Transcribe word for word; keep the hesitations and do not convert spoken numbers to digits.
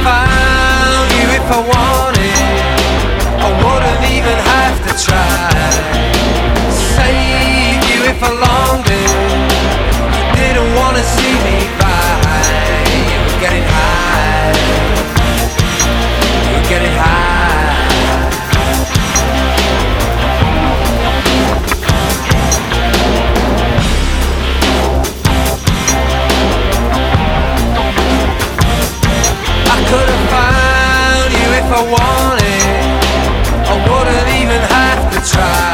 found you if I wanted. I wouldn't even have to try. Save you if I longed it. You didn't wanna see me by. You were getting high. You were getting high. I could have found you if I wanted. I wouldn't even have to try.